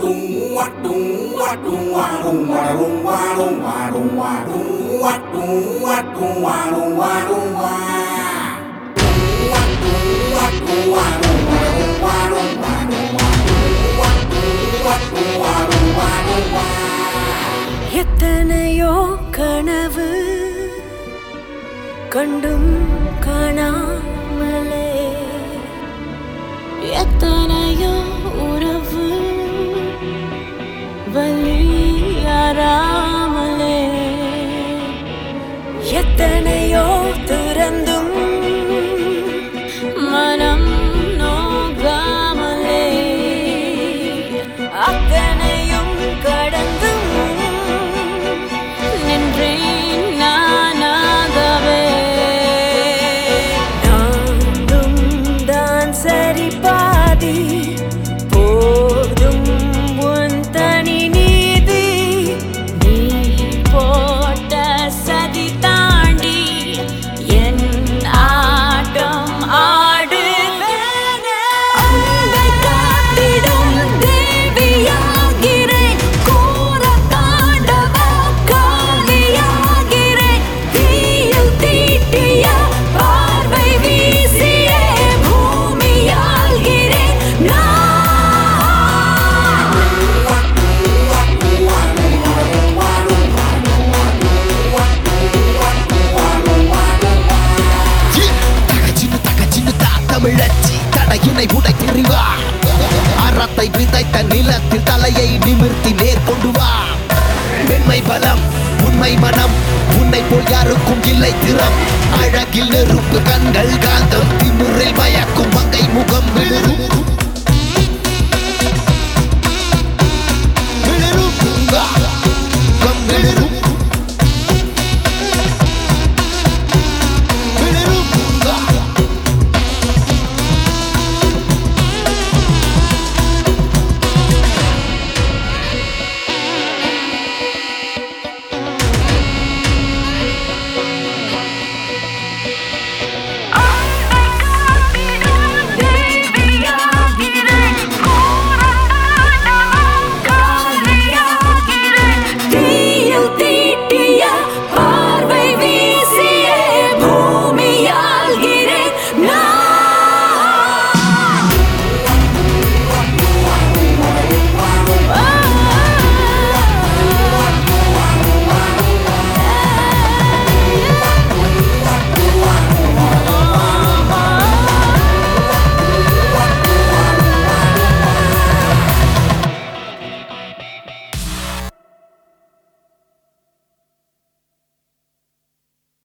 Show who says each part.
Speaker 1: எத்தனையோ கனவு கண்டும் காணாமலே எத்தனையோ உறவு வலியாராமலே எத்தனையோ திறந்தும் மனம் நோகாமலே அத்தனையும் கடந்தும் நின்றேன் நானாகவே நானும் தான் சரி பாதி போதும் உன் தனி நீதி நீ போட்ட சதி தாண்டி என் ஆட்டம் ஆடுவேனே அன்பை காத்திடும் தேவியாகிறேன் கோர தாண்டவ காவியாகிறேன் தீயில் தீட்டிய பார்வை வீசியே பூமியாகிறேன் நான்
Speaker 2: தமிழச்சி தடையினை உடைத்தெறிவா அறத்தை விதைத்த நிலத்தில் தலையை நிமிர்த்தி நேர்கொண்டு வா பெண்மை பலம் உண்மை மனம் உன்னை போல் யாருக்கும் இல்லை திறம் அழகில் நெருப்பு கண்கள் காந்தம் திமிரில் மயக்கும்